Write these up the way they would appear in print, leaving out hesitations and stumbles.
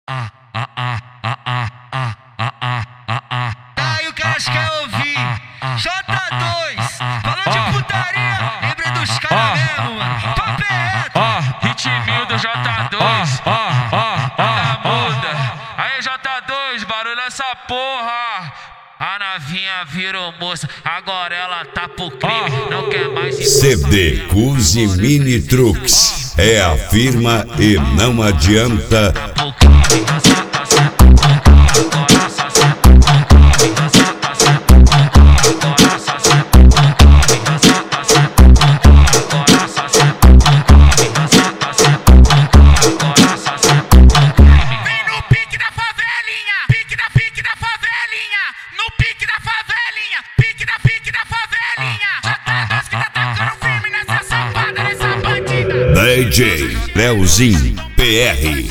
Aí o caras quer ouvir J2 falando de putaria, lembrei dos caras mesmo, mano. Papo é reto. Ritminho do J2, da muda. Aí J2, barulho essa porra. A navinha virou moça, agora ela tá pro crime, não quer mais CD Cuzi Mini Trucks é a firma e não adianta. DJ Leozinho PR.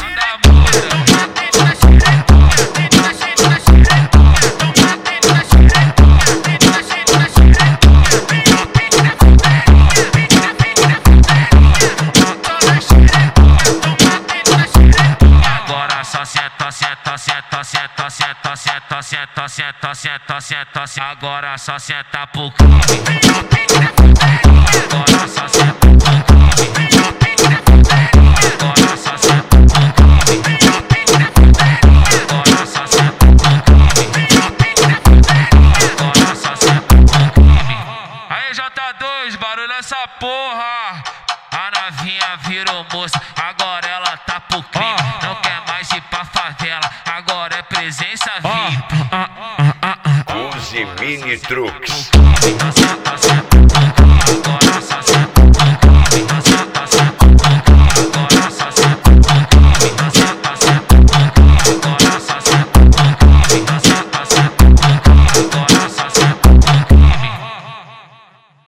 Agora só senta, senta, senta, senta, senta, senta, senta, senta, senta, senta, senta. Agora só senta pro crime. Agora só senta pro crime. Aí J2, barulho essa porra. A navinha virou moça, agora ela tá pro crime. Não quer mais ir pra favela, agora é presença VIP. Cuzi Mini Trucks.